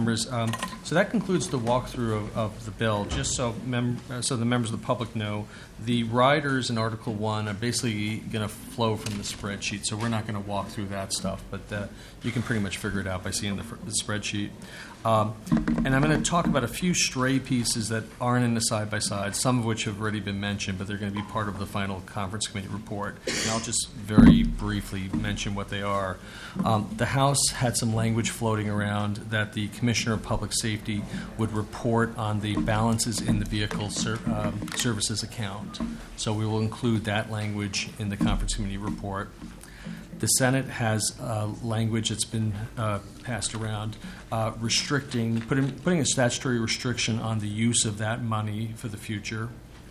members. So that concludes the walkthrough of the bill. Just so the members of the public know, the riders in Article 1 are basically going to flow from the spreadsheet, so we're not going to walk through that stuff, but you can pretty much figure it out by seeing the spreadsheet. And I'm going to talk about a few stray pieces that aren't in the side-by-side, some of which have already been mentioned, but they're going to be part of the final conference committee report. And I'll just very briefly mention what they are. The House had some language floating around that the Commissioner of Public Safety would report on the balances in the vehicle services account. So we will include that language in the conference committee report. The Senate has language that's been passed around putting a statutory restriction on the use of that money for the future.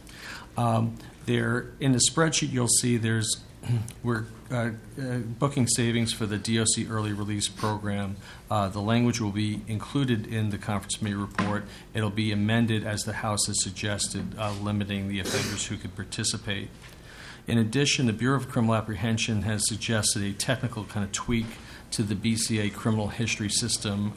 There, in the spreadsheet, you'll see we're booking savings for the DOC early release program. The language will be included in the conference committee report. It'll be amended as the House has suggested, limiting the offenders who could participate. In addition, the Bureau of Criminal Apprehension has suggested a technical kind of tweak to the BCA criminal history system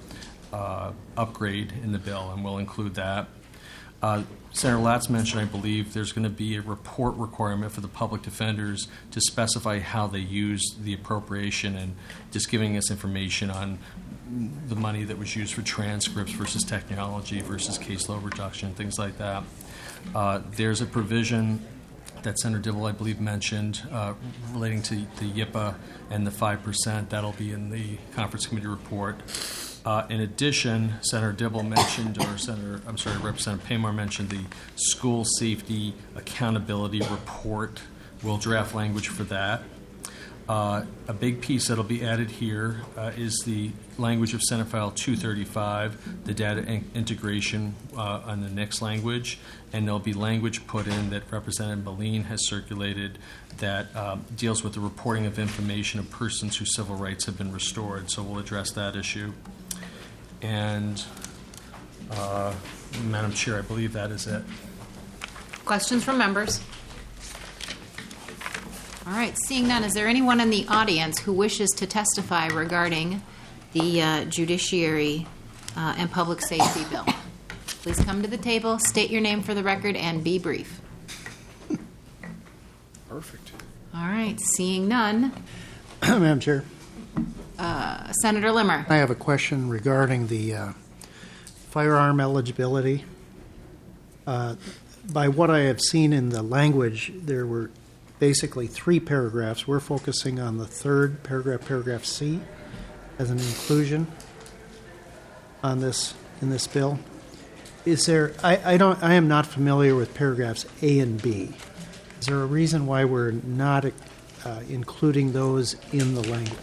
upgrade in the bill, and we'll include that. Senator Latz mentioned, I believe, there's going to be a report requirement for the public defenders to specify how they use the appropriation and just giving us information on the money that was used for transcripts versus technology versus caseload reduction, things like that. There's a provision that Senator Dibble, I believe, mentioned relating to the YIPA and the 5%. That'll be in the conference committee report. In addition, Senator Dibble mentioned, Representative Paymar mentioned the school safety accountability report. We'll draft language for that. A big piece that'll be added here is the language of Senate File 235, the data integration on the NICS language, and there'll be language put in that Representative Moline has circulated that deals with the reporting of information of persons whose civil rights have been restored. So we'll address that issue. And Madam Chair, I believe that is it. Questions from members? All right, seeing none, is there anyone in the audience who wishes to testify regarding the Judiciary and Public Safety Bill? Please come to the table, state your name for the record, and be brief. Perfect. All right, seeing none. Madam Chair. Senator Limmer. I have a question regarding the firearm eligibility. By what I have seen in the language, there were basically 3 paragraphs. We're focusing on the third paragraph, paragraph C, as an inclusion on this in this bill. Is there? I am not familiar with paragraphs A and B. Is there a reason why we're not including those in the language?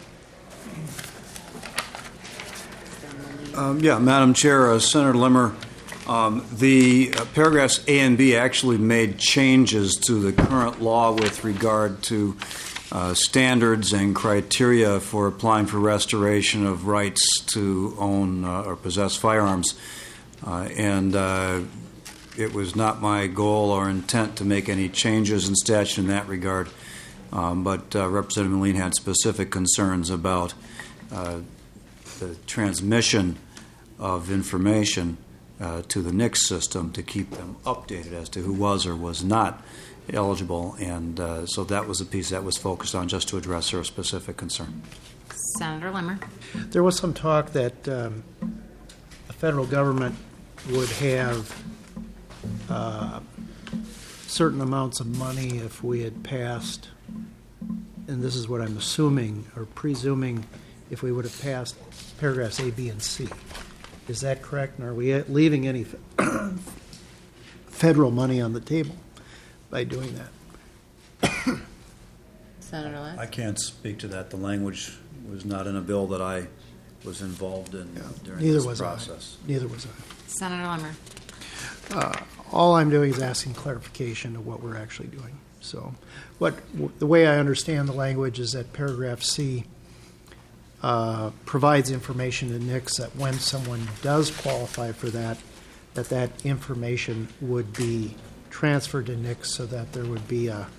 Madam Chair, Senator Limmer, the paragraphs A and B actually made changes to the current law with regard to standards and criteria for applying for restoration of rights to own or possess firearms. And it was not my goal or intent to make any changes in statute in that regard. But Representative Moline had specific concerns about the transmission of information to the NICS system to keep them updated as to who was or was not eligible, and so that was a piece that was focused on just to address her specific concern. Senator Limmer. There was some talk that the federal government would have certain amounts of money if we had passed, and this is what I'm assuming or presuming, if we would have passed paragraphs A, B, and C. Is that correct? And are we leaving any federal money on the table by doing that? Senator Latz. I can't speak to that. The language was not in a bill that I was involved in during this process. Neither was I. Senator Limmer. All I'm doing is asking clarification of what we're actually doing. So the way I understand the language is that paragraph C provides information to NICS that when someone does qualify for that information would be transferred to NICS so that there would be a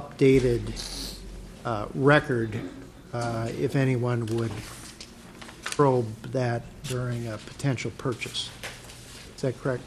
updated record if anyone would probe that during a potential purchase. Is that correct?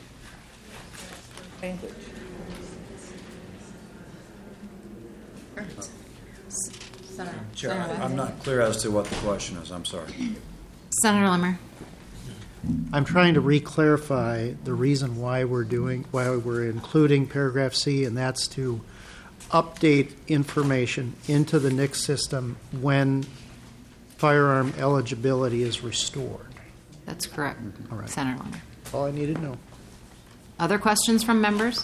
Chair, I'm not clear as to what the question is. I'm sorry. Senator Limmer. I'm trying to re-clarify the reason why we're including paragraph C, and that's to update information into the NICS system when firearm eligibility is restored. That's correct, All right. Senator Limmer. All I needed to know. Other questions from members?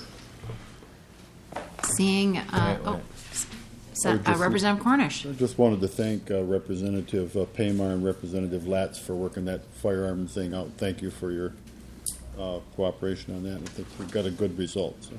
Seeing, Representative Cornish. I just wanted to thank Representative Paymar and Representative Latz for working that firearm thing out. Thank you for your cooperation on that. I think we got a good result. So.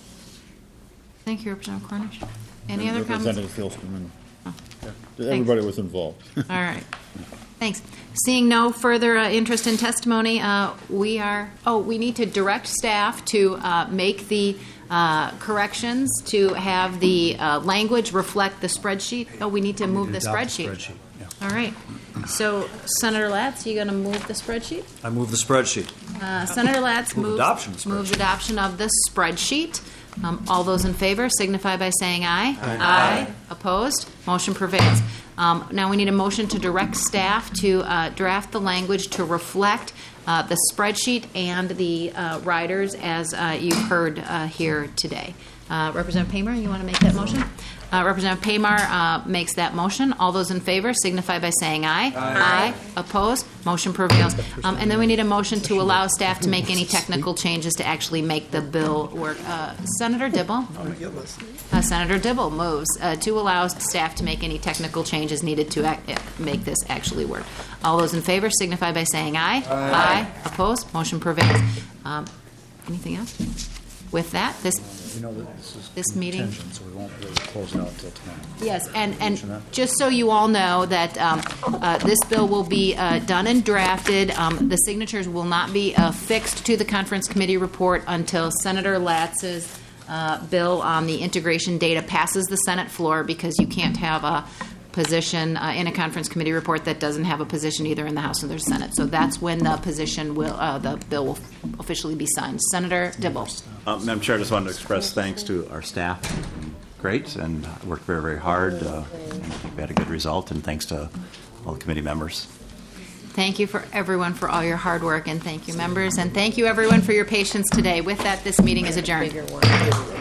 Thank you, Representative Cornish. Any other comments? Representative Filston and everybody was involved. All right. Thanks. Seeing no further interest in testimony, we need to direct staff to make the corrections to have the language reflect the spreadsheet. Oh, we need to move the spreadsheet. All right. So, Senator Latz, you going to move the spreadsheet? I move the spreadsheet. Senator Latz Move adoption of the moves adoption of the spreadsheet. All those in favor signify by saying aye. Aye. Opposed? Motion prevails. Now we need a motion to direct staff to draft the language to reflect the spreadsheet and the riders as you've heard here today. Representative Paymar, you want to make that motion? Representative Paymar makes that motion. All those in favor signify by saying aye. Aye. Opposed? Motion prevails. And then we need a motion to allow staff to make any technical changes to actually make the bill work. Senator Dibble? Senator Dibble moves to allow staff to make any technical changes needed to make this actually work. All those in favor signify by saying aye. Aye. Opposed? Motion prevails. Anything else? With that, this meeting. So we won't really close it out until tonight. Yes, and just so you all know that this bill will be done and drafted. The signatures will not be affixed to the conference committee report until Senator Latz's bill on the integration data passes the Senate floor, because you can't have a position in a conference committee report that doesn't have a position either in the House or the Senate. So that's when the position the bill will officially be signed. Senator Dibble. Madam Chair, I just wanted to express thanks to our staff. Great, and worked very, very hard. And I think we had a good result, and thanks to all the committee members. Thank you for everyone for all your hard work, and thank you, members, and thank you, everyone, for your patience today. With that, this meeting is adjourned.